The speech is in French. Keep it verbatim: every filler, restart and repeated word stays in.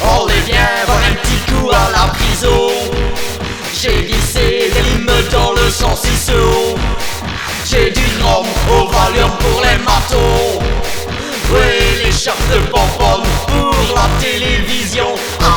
On les vient voir un petit coup à la prison. J'ai glissé des limes dans le sang ciseau. J'ai du rhum au Valium pour les matons. Oui, les chartes de bonbonnes pour la télévision.